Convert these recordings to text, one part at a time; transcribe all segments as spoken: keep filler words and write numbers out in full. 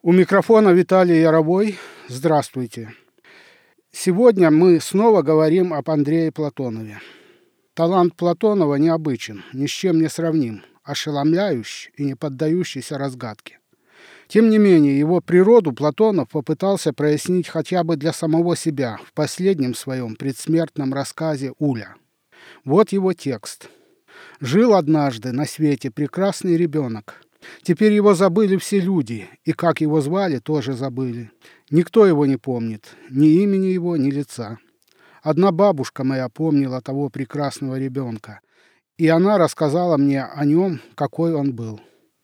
У микрофона Виталий Яровой. Здравствуйте. Сегодня мы снова говорим об Андрее Платонове. Талант Платонова необычен, ни с чем не сравним, ошеломляющий и не поддающийся разгадке. Тем не менее, его природу Платонов попытался прояснить хотя бы для самого себя в последнем своем предсмертном рассказе «Уля». Вот его текст. «Жил однажды на свете прекрасный ребенок. Теперь его забыли все люди, и как его звали, тоже забыли. Никто его не помнит, ни имени его, ни лица. Одна бабушка моя помнила того прекрасного ребенка, и она рассказала мне о нем, какой он был.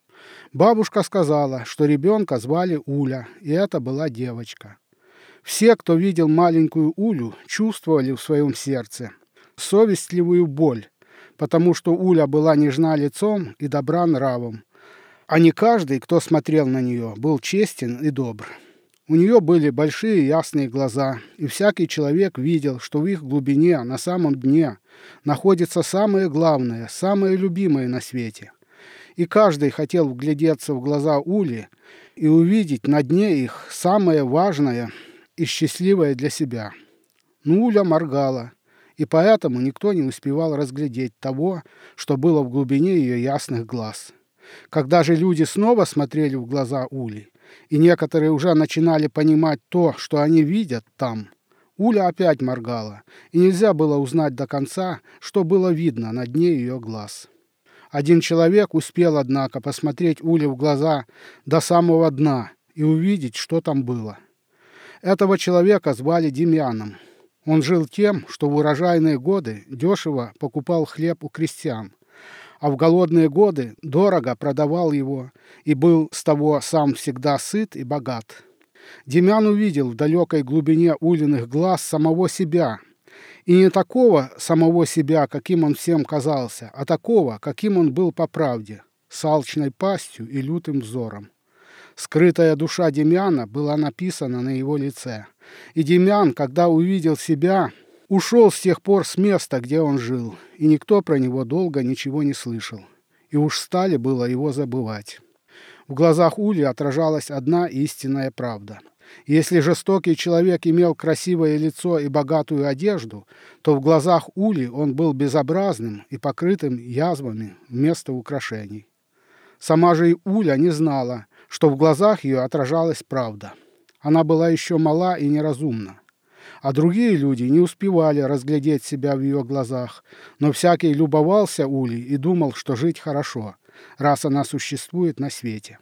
Бабушка сказала, что ребенка звали Уля, и это была девочка. Все, кто видел маленькую Улю, чувствовали в своем сердце совестливую боль, потому что Уля была нежна лицом и добра нравом, а не каждый, кто смотрел на нее, был честен и добр. У нее были большие ясные глаза, и всякий человек видел, что в их глубине, на самом дне, находится самое главное, самое любимое на свете. И каждый хотел вглядеться в глаза Ули и увидеть на дне их самое важное и счастливое для себя. Но Уля моргала, и поэтому никто не успевал разглядеть того, что было в глубине ее ясных глаз. Когда же люди снова смотрели в глаза Ули, и некоторые уже начинали понимать то, что они видят там, Уля опять моргала, и нельзя было узнать до конца, что было видно на дне ее глаз. Один человек успел, однако, посмотреть Уле в глаза до самого дна и увидеть, что там было. Этого человека звали Демьяном. Он жил тем, что в урожайные годы дешево покупал хлеб у крестьян, а в голодные годы дорого продавал его и был с того сам всегда сыт и богат. Демьян увидел в далекой глубине Улиных глаз самого себя, и не такого самого себя, каким он всем казался, а такого, каким он был по правде, с алчной пастью и лютым взором. Скрытая душа Демьяна была написана на его лице, и Демьян, когда увидел себя, ушел с тех пор с места, где он жил, и никто про него долго ничего не слышал, и уж стали было его забывать. В глазах Ули отражалась одна истинная правда. Если жестокий человек имел красивое лицо и богатую одежду, то в глазах Ули он был безобразным и покрытым язвами вместо украшений. Сама же и Уля не знала, что в глазах ее отражалась правда. Она была еще мала и неразумна. А другие люди не успевали разглядеть себя в ее глазах, но всякий любовался Улей и думал, что жить хорошо, раз она существует на свете.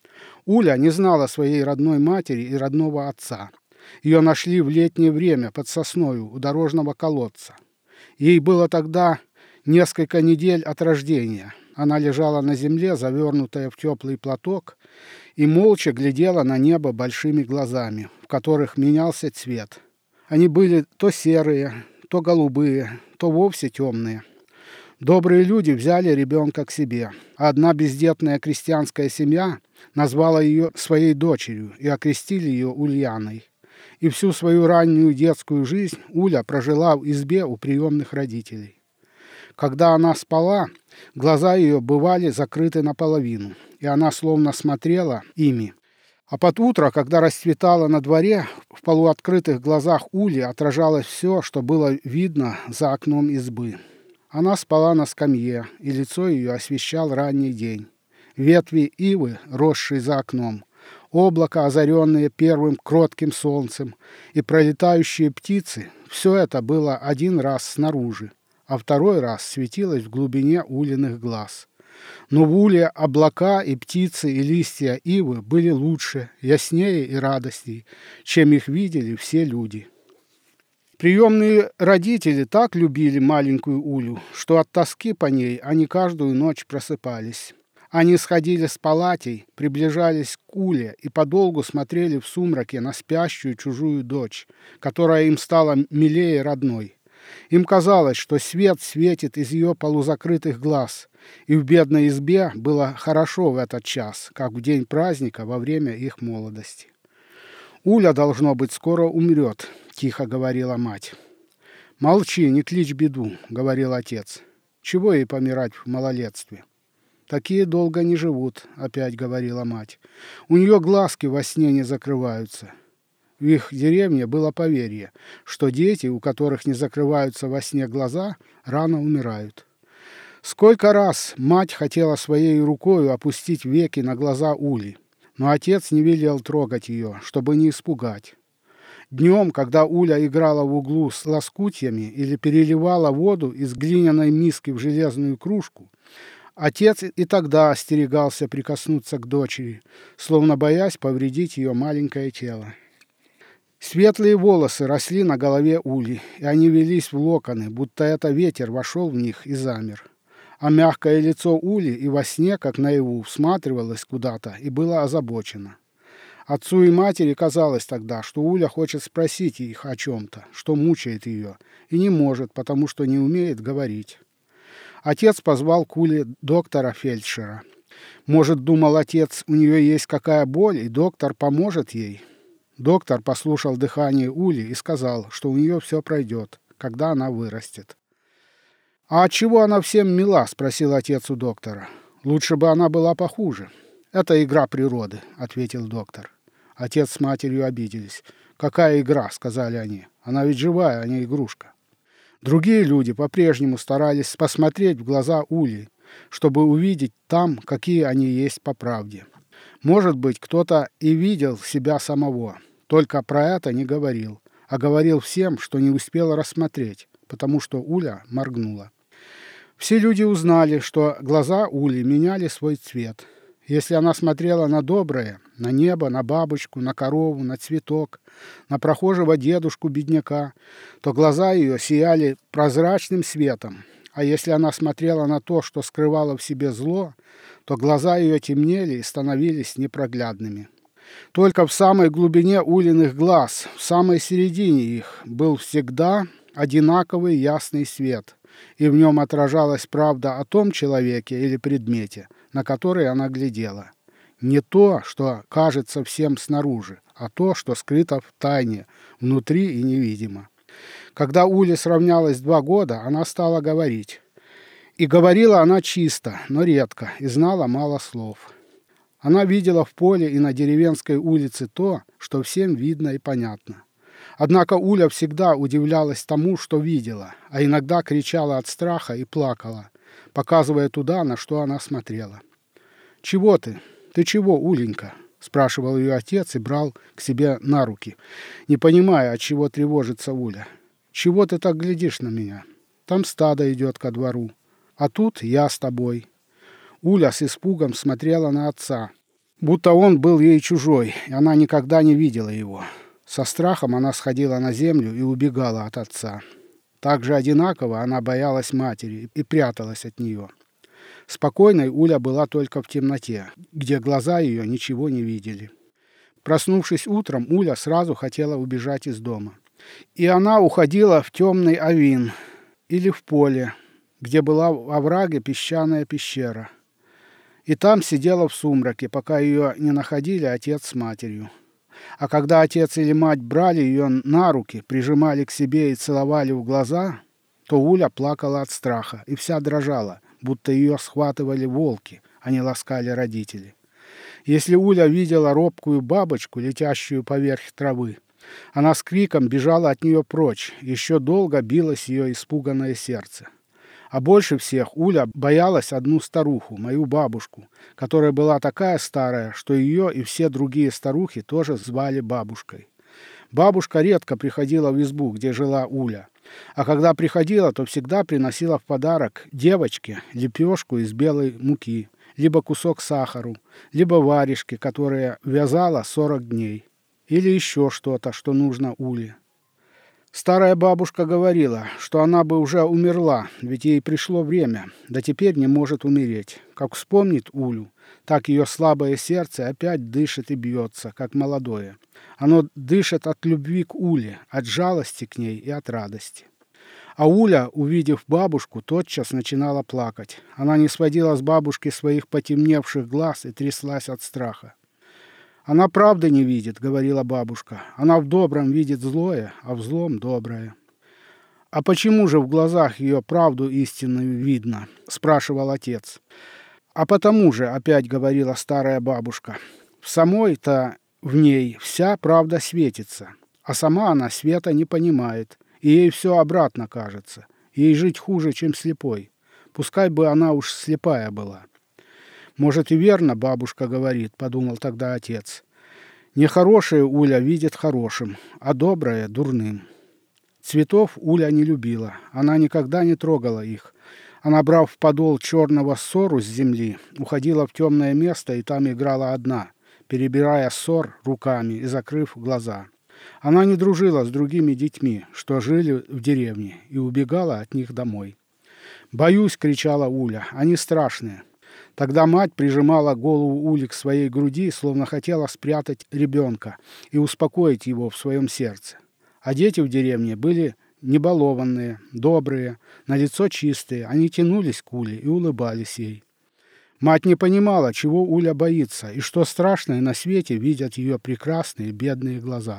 Уля не знала своей родной матери и родного отца. Ее нашли в летнее время под сосною у дорожного колодца. Ей было тогда несколько недель от рождения. Она лежала на земле, завернутая в теплый платок, и молча глядела на небо большими глазами, в которых менялся цвет. Они были то серые, то голубые, то вовсе темные. Добрые люди взяли ребенка к себе, а одна бездетная крестьянская семья назвала ее своей дочерью и окрестили ее Ульяной. И всю свою раннюю детскую жизнь Уля прожила в избе у приемных родителей. Когда она спала, глаза ее бывали закрыты наполовину, и она словно смотрела ими. А под утро, когда расцветало на дворе, в полуоткрытых глазах Ули отражалось все, что было видно за окном избы. Она спала на скамье, и лицо ее освещал ранний день. Ветви ивы, росшие за окном, облако, озаренное первым кротким солнцем, и пролетающие птицы — все это было один раз снаружи, а второй раз светилось в глубине Улиных глаз. Но в Уле облака и птицы и листья ивы были лучше, яснее и радостней, чем их видели все люди. Приемные родители так любили маленькую Улю, что от тоски по ней они каждую ночь просыпались. Они сходили с палатей, приближались к Уле и подолгу смотрели в сумраке на спящую чужую дочь, которая им стала милее родной. Им казалось, что свет светит из ее полузакрытых глаз, и в бедной избе было хорошо в этот час, как в день праздника во время их молодости. «Уля, должно быть, скоро умрет», — тихо говорила мать. «Молчи, не кличь беду», — говорил отец. «Чего ей помирать в малолетстве?» «Такие долго не живут», — опять говорила мать. «У нее глазки во сне не закрываются». В их деревне было поверье, что дети, у которых не закрываются во сне глаза, рано умирают. Сколько раз мать хотела своей рукой опустить веки на глаза Ули, но отец не велел трогать ее, чтобы не испугать. Днем, когда Уля играла в углу с лоскутьями или переливала воду из глиняной миски в железную кружку, отец и тогда остерегался прикоснуться к дочери, словно боясь повредить ее маленькое тело. Светлые волосы росли на голове Ули, и они велись в локоны, будто это ветер вошел в них и замер. А мягкое лицо Ули и во сне, как наяву, всматривалось куда-то и было озабочено. Отцу и матери казалось тогда, что Уля хочет спросить их о чем-то, что мучает ее, и не может, потому что не умеет говорить. Отец позвал к Уле доктора-фельдшера. Может, думал отец, у нее есть какая боль, и доктор поможет ей. Доктор послушал дыхание Ули и сказал, что у нее все пройдет, когда она вырастет. «А отчего она всем мила?» – спросил отец у доктора. «Лучше бы она была похуже». «Это игра природы», – ответил доктор. Отец с матерью обиделись. «Какая игра?» – сказали они. «Она ведь живая, а не игрушка». Другие люди по-прежнему старались посмотреть в глаза Ули, чтобы увидеть там, какие они есть по правде. Может быть, кто-то и видел себя самого, только про это не говорил, а говорил всем, что не успел рассмотреть, потому что Уля моргнула. Все люди узнали, что глаза Ули меняли свой цвет. Если она смотрела на доброе, на небо, на бабочку, на корову, на цветок, на прохожего дедушку-бедняка, то глаза ее сияли прозрачным светом, а если она смотрела на то, что скрывало в себе зло, то глаза ее темнели и становились непроглядными. Только в самой глубине Улиных глаз, в самой середине их, был всегда одинаковый ясный свет, и в нем отражалась правда о том человеке или предмете, на который она глядела. Не то, что кажется всем снаружи, а то, что скрыто в тайне, внутри и невидимо. Когда Уле сравнялось два года, она стала говорить. И говорила она чисто, но редко, и знала мало слов. Она видела в поле и на деревенской улице то, что всем видно и понятно. Однако Уля всегда удивлялась тому, что видела, а иногда кричала от страха и плакала, показывая туда, на что она смотрела. «Чего ты? Ты чего, Уленька?» – спрашивал ее отец и брал к себе на руки, не понимая, от чего тревожится Уля. «Чего ты так глядишь на меня? Там стадо идет ко двору, а тут я с тобой». Уля с испугом смотрела на отца, будто он был ей чужой, и она никогда не видела его. Со страхом она сходила на землю и убегала от отца. Так же одинаково она боялась матери и пряталась от нее. Спокойной Уля была только в темноте, где глаза ее ничего не видели. Проснувшись утром, Уля сразу хотела убежать из дома. И она уходила в темный авин или в поле, где была в овраге песчаная пещера. И там сидела в сумраке, пока ее не находили отец с матерью. А когда отец или мать брали ее на руки, прижимали к себе и целовали в глаза, то Уля плакала от страха и вся дрожала, будто ее схватывали волки, а не ласкали родители. Если Уля видела робкую бабочку, летящую поверх травы, она с криком бежала от нее прочь, еще долго билось ее испуганное сердце. А больше всех Уля боялась одну старуху, мою бабушку, которая была такая старая, что ее и все другие старухи тоже звали бабушкой. Бабушка редко приходила в избу, где жила Уля, а когда приходила, то всегда приносила в подарок девочке лепешку из белой муки, либо кусок сахару, либо варежки, которые вязала сорок дней, или еще что-то, что нужно Уле. Старая бабушка говорила, что она бы уже умерла, ведь ей пришло время, да теперь не может умереть. Как вспомнит Улю, так ее слабое сердце опять дышит и бьется, как молодое. Оно дышит от любви к Уле, от жалости к ней и от радости. А Уля, увидев бабушку, тотчас начинала плакать. Она не сводила с бабушки своих потемневших глаз и тряслась от страха. «Она правды не видит», — говорила бабушка. «Она в добром видит злое, а в злом доброе». «А почему же в глазах ее правду истинную видно?» — спрашивал отец. «А потому же, — опять говорила старая бабушка, — в самой-то в ней вся правда светится, а сама она света не понимает, и ей все обратно кажется. Ей жить хуже, чем слепой. Пускай бы она уж слепая была». «Может, и верно, бабушка говорит, — подумал тогда отец. Нехорошее Уля видит хорошим, а доброе — дурным». Цветов Уля не любила, она никогда не трогала их. Она, брав в подол черного ссору с земли, уходила в темное место и там играла одна, перебирая ссор руками и закрыв глаза. Она не дружила с другими детьми, что жили в деревне, и убегала от них домой. «Боюсь, — кричала Уля, — они страшные». Тогда мать прижимала голову Ули к своей груди, словно хотела спрятать ребенка и успокоить его в своем сердце. А дети в деревне были небалованные, добрые, налицо чистые, они тянулись к Уле и улыбались ей. Мать не понимала, чего Уля боится, и что страшное на свете видят ее прекрасные бедные глаза.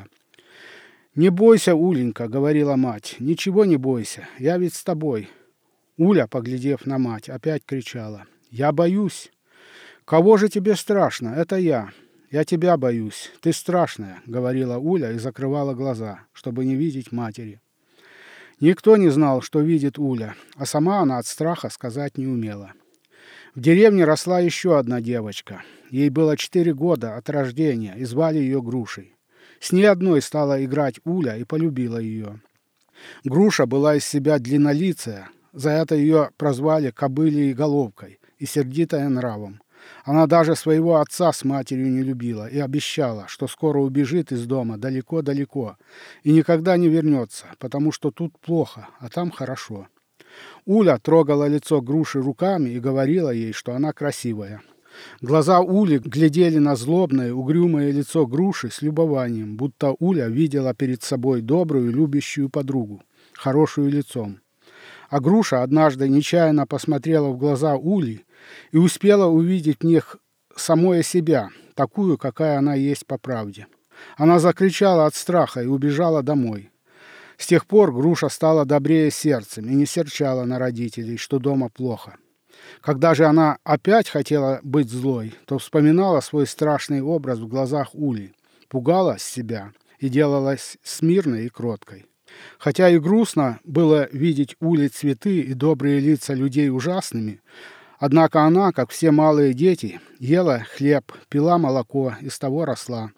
«Не бойся, Уленька, — говорила мать, — ничего не бойся, я ведь с тобой». Уля, поглядев на мать, опять кричала: «Я боюсь». «Кого же тебе страшно? Это я. Я тебя боюсь. Ты страшная», — говорила Уля и закрывала глаза, чтобы не видеть матери. Никто не знал, что видит Уля, а сама она от страха сказать не умела. В деревне росла еще одна девочка. Ей было четыре года от рождения, и звали ее Грушей. С ней одной стала играть Уля и полюбила ее. Груша была из себя длиннолицая, за это ее прозвали кобылей головкой и сердитая нравом. Она даже своего отца с матерью не любила и обещала, что скоро убежит из дома далеко-далеко и никогда не вернется, потому что тут плохо, а там хорошо. Уля трогала лицо Груши руками и говорила ей, что она красивая. Глаза Ули глядели на злобное, угрюмое лицо Груши с любованием, будто Уля видела перед собой добрую, любящую подругу, хорошую лицом. А Груша однажды нечаянно посмотрела в глаза Ули и успела увидеть в них самое себя, такую, какая она есть по правде. Она закричала от страха и убежала домой. С тех пор Груша стала добрее сердцем и не серчала на родителей, что дома плохо. Когда же она опять хотела быть злой, то вспоминала свой страшный образ в глазах Ули, пугалась себя и делалась смирной и кроткой. Хотя и грустно было видеть Ули цветы и добрые лица людей ужасными, однако она, как все малые дети, ела хлеб, пила молоко и с того росла.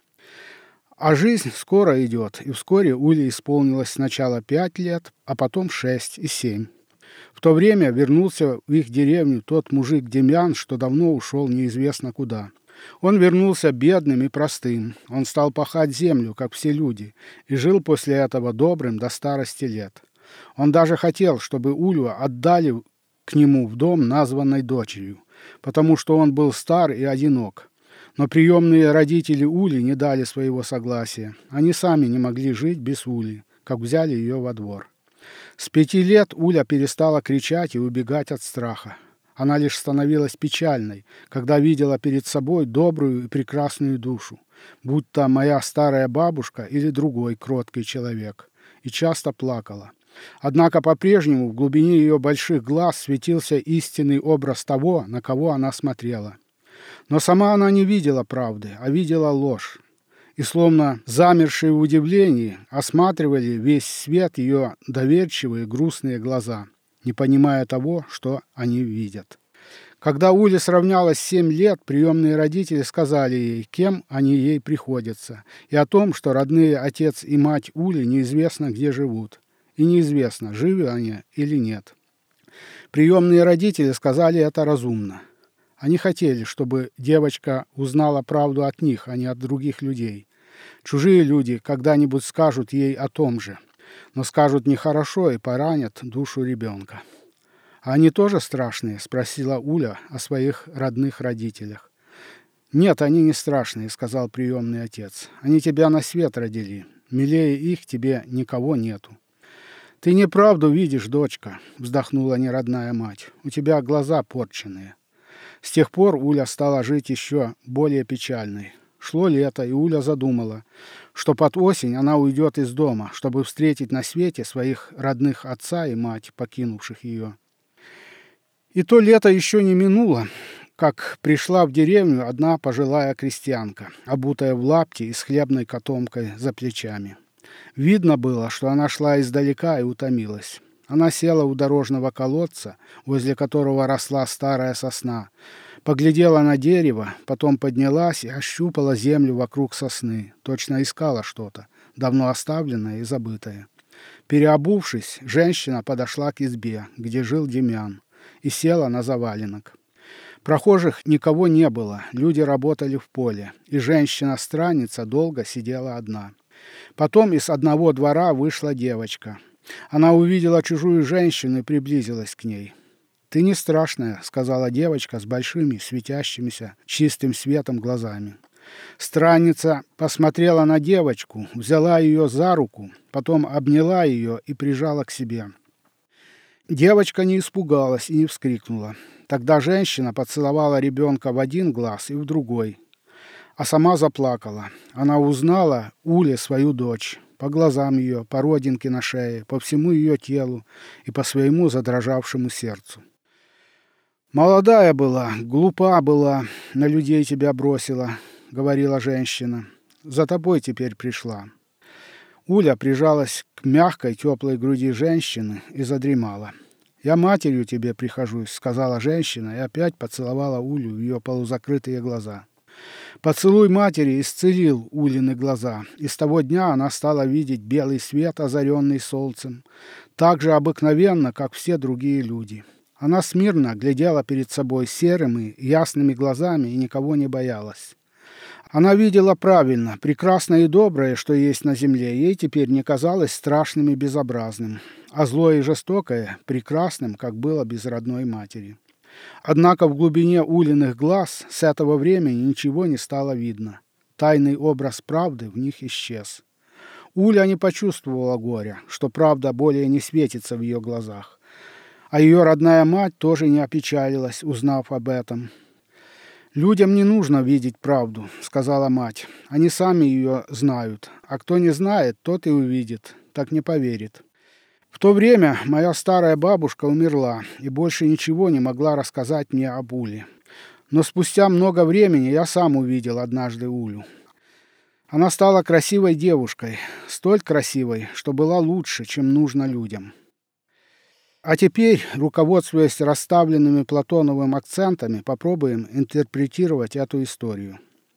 А жизнь скоро идет, и вскоре Уле исполнилось сначала пять лет, а потом шесть и семь. В то время вернулся в их деревню тот мужик Демьян, что давно ушел неизвестно куда. Он вернулся бедным и простым. Он стал пахать землю, как все люди, и жил после этого добрым до старости лет. Он даже хотел, чтобы Улю отдали к нему в дом, названной дочерью, потому что он был стар и одинок. Но приемные родители Ули не дали своего согласия. Они сами не могли жить без Ули, как взяли ее во двор. С пяти лет Уля перестала кричать и убегать от страха. Она лишь становилась печальной, когда видела перед собой добрую и прекрасную душу, будь то моя старая бабушка или другой кроткий человек, и часто плакала. Однако по-прежнему в глубине ее больших глаз светился истинный образ того, на кого она смотрела. Но сама она не видела правды, а видела ложь. И, словно замершие в удивлении, осматривали весь свет ее доверчивые грустные глаза, не понимая того, что они видят. Когда Уле сравнялось семь лет, приемные родители сказали ей, кем они ей приходятся, и о том, что родные отец и мать Ули неизвестно где живут, и неизвестно, живы они или нет. Приемные родители сказали это разумно. Они хотели, чтобы девочка узнала правду от них, а не от других людей. Чужие люди когда-нибудь скажут ей о том же, но скажут нехорошо и поранят душу ребенка. «А они тоже страшные?» — спросила Уля о своих родных родителях. «Нет, они не страшные», — сказал приемный отец. «Они тебя на свет родили. Милее их тебе никого нету». «Ты неправду видишь, дочка», — вздохнула неродная мать. «У тебя глаза порченные». С тех пор Уля стала жить еще более печальной. Шло лето, и Уля задумала, что под осень она уйдет из дома, чтобы встретить на свете своих родных отца и мать, покинувших ее. И то лето еще не минуло, как пришла в деревню одна пожилая крестьянка, обутая в лапти и с хлебной котомкой за плечами. Видно было, что она шла издалека и утомилась. Она села у дорожного колодца, возле которого росла старая сосна, поглядела на дерево, потом поднялась и ощупала землю вокруг сосны, точно искала что-то, давно оставленное и забытое. Переобувшись, женщина подошла к избе, где жил Демьян, и села на заваленок. Прохожих никого не было, люди работали в поле, и женщина-странница долго сидела одна. Потом из одного двора вышла девочка. Она увидела чужую женщину и приблизилась к ней. «Ты не страшная», — сказала девочка с большими, светящимися, чистым светом глазами. Странница посмотрела на девочку, взяла ее за руку, потом обняла ее и прижала к себе. Девочка не испугалась и не вскрикнула. Тогда женщина поцеловала ребенка в один глаз и в другой, а сама заплакала. Она узнала Уле свою дочь, по глазам ее, по родинке на шее, по всему ее телу и по своему задрожавшему сердцу. «Молодая была, глупа была, на людей тебя бросила», — говорила женщина. «За тобой теперь пришла». Уля прижалась к мягкой, теплой груди женщины и задремала. «Я матерью тебе прихожусь», — сказала женщина и опять поцеловала Улю в ее полузакрытые глаза. Поцелуй матери исцелил Улины глаза, и с того дня она стала видеть белый свет, озаренный солнцем, так же обыкновенно, как все другие люди. Она смирно глядела перед собой серыми, ясными глазами и никого не боялась. Она видела правильно, прекрасное и доброе, что есть на земле, ей теперь не казалось страшным и безобразным, а злое и жестокое — прекрасным, как было без родной матери. Однако в глубине Улиных глаз с этого времени ничего не стало видно. Тайный образ правды в них исчез. Уля не почувствовала горя, что правда более не светится в ее глазах. А ее родная мать тоже не опечалилась, узнав об этом. «Людям не нужно видеть правду», — сказала мать. «Они сами ее знают, а кто не знает, тот и увидит, так не поверит». В то время моя старая бабушка умерла и больше ничего не могла рассказать мне об Уле. Но спустя много времени я сам увидел однажды Улю. Она стала красивой девушкой, столь красивой, что была лучше, чем нужно людям. А теперь, руководствуясь расставленными Платоновым акцентами, попробуем интерпретировать эту историю.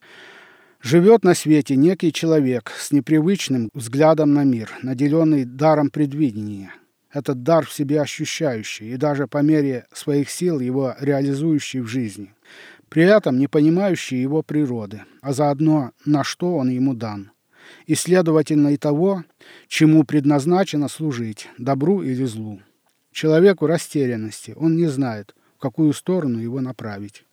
Живет на свете некий человек с непривычным взглядом на мир, наделенный даром предвидения. Этот дар в себе ощущающий и даже по мере своих сил его реализующий в жизни. При этом не понимающий его природы, а заодно на что он ему дан. И, следовательно, и того, чему предназначено служить, добру или злу. Человеку растерянности, он не знает, в какую сторону его направить.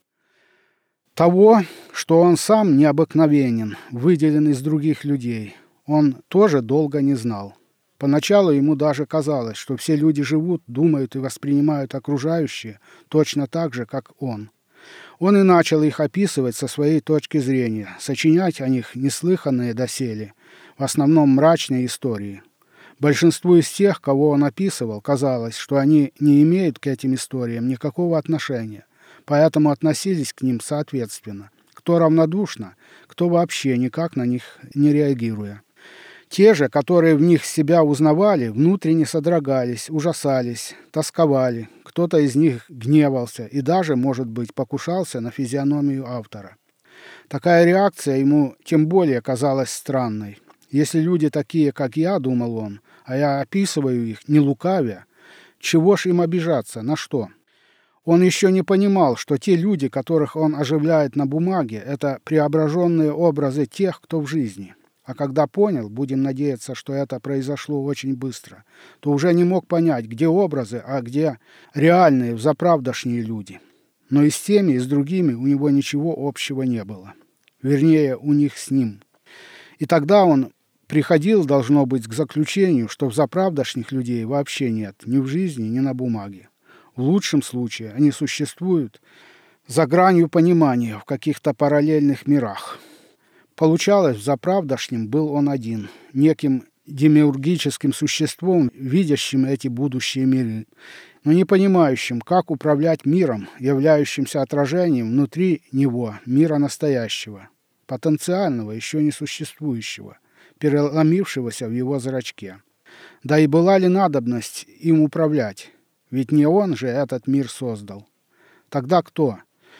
Того, что он сам необыкновенен, выделен из других людей, он тоже долго не знал. Поначалу ему даже казалось, что все люди живут, думают и воспринимают окружающее точно так же, как он. Он и начал их описывать со своей точки зрения, сочинять о них неслыханные доселе, в основном мрачные истории. Большинству из тех, кого он описывал, казалось, что они не имеют к этим историям никакого отношения, поэтому относились к ним соответственно, кто равнодушно, кто вообще никак на них не реагируя. Те же, которые в них себя узнавали, внутренне содрогались, ужасались, тосковали, кто-то из них гневался и даже, может быть, покушался на физиономию автора. Такая реакция ему тем более казалась странной. Если люди такие, как я, думал он, а я описываю их, не лукавя, чего ж им обижаться, на что? Он еще не понимал, что те люди, которых он оживляет на бумаге, это преображенные образы тех, кто в жизни. А когда понял, будем надеяться, что это произошло очень быстро, то уже не мог понять, где образы, а где реальные, взаправдошние люди. Но и с теми, и с другими у него ничего общего не было. Вернее, у них с ним. И тогда он приходил, должно быть, к заключению, что взаправдошних людей вообще нет ни в жизни, ни на бумаге. В лучшем случае они существуют за гранью понимания в каких-то параллельных мирах. Получалось, взаправдошним был он один, неким демиургическим существом, видящим эти будущие миры. но не понимающим, как управлять миром, являющимся отражением внутри него мира настоящего, потенциального, еще не существующего, переломившегося в его зрачке. Да и была ли надобность им управлять? Ведь не он же этот мир создал. Тогда кто?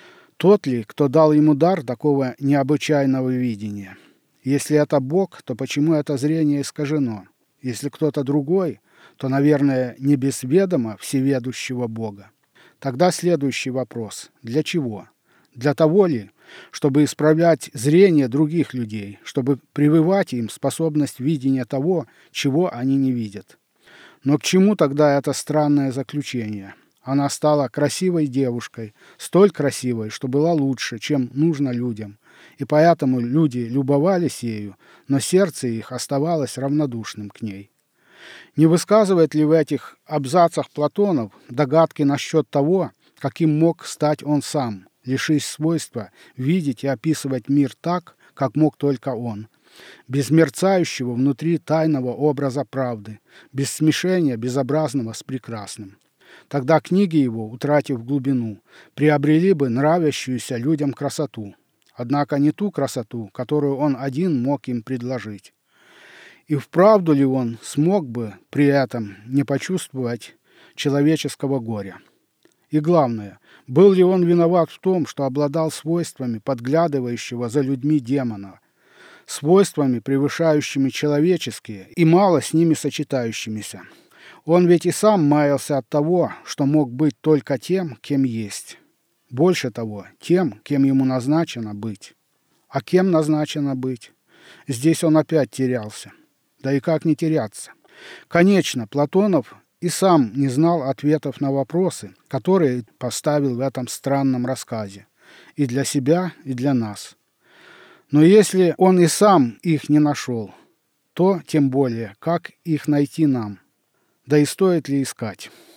Тот ли, кто дал ему дар такого необычайного видения? Если это Бог, то почему это зрение искажено? Если кто-то другой, то, наверное, не без ведома всеведущего Бога. Тогда следующий вопрос. Для чего? Для того ли, чтобы исправлять зрение других людей, чтобы прививать им способность видения того, чего они не видят? Но к чему тогда это странное заключение? Она стала красивой девушкой, столь красивой, что была лучше, чем нужно людям, и поэтому люди любовались ею, но сердце их оставалось равнодушным к ней. Не высказывает ли в этих абзацах Платонов догадки насчет того, каким мог стать он сам, лишись свойства видеть и описывать мир так, как мог только он, без мерцающего внутри тайного образа правды, без смешения безобразного с прекрасным? Тогда книги его, утратив глубину, приобрели бы нравящуюся людям красоту, однако не ту красоту, которую он один мог им предложить. И вправду ли он смог бы при этом не почувствовать человеческого горя? И главное, был ли он виноват в том, что обладал свойствами подглядывающего за людьми демона, свойствами, превышающими человеческие и мало с ними сочетающимися? Он ведь и сам маялся от того, что мог быть только тем, кем есть. Больше того, тем, кем ему назначено быть. А кем назначено быть? Здесь он опять терялся. Да и как не теряться? Конечно, Платонов и сам не знал ответов на вопросы, которые поставил в этом странном рассказе. И для себя, и для нас. Но если он и сам их не нашел, то тем более, как их найти нам? Да и стоит ли искать?